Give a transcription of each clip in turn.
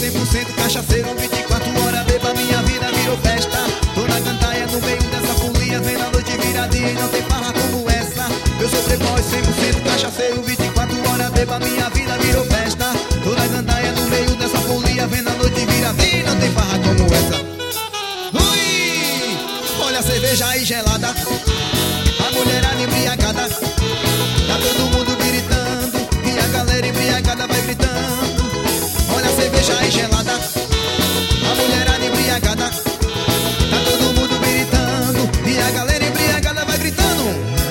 100% cachaceiro, 24 horas beba, minha vida virou festa. Tô na gandaia no meio dessa folia, vendo a noite virar dia e não tem farra como essa. Eu sou playboy 100% cachaceiro, 24 horas beba, minha vida virou festa. Tô na gandaia no meio dessa folia, vendo a noite virar dia e não tem farra como essa. Ui! Olha a cerveja aí gelada, a mulherada embriagada, tá todo mundo gritando e a galera embriagada vai gritando. Olha a cerveja aí gelada, a mulherada embriagada, tá todo mundo gritando e a galera embriagada vai gritando.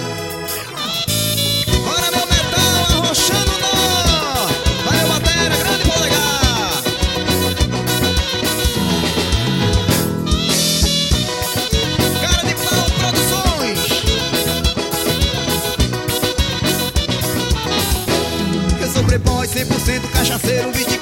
Bora meu metal arrochando nó, valeu batera, grande polegar. Cara de pau produções. Eu sou playboy 100% cachaceiro,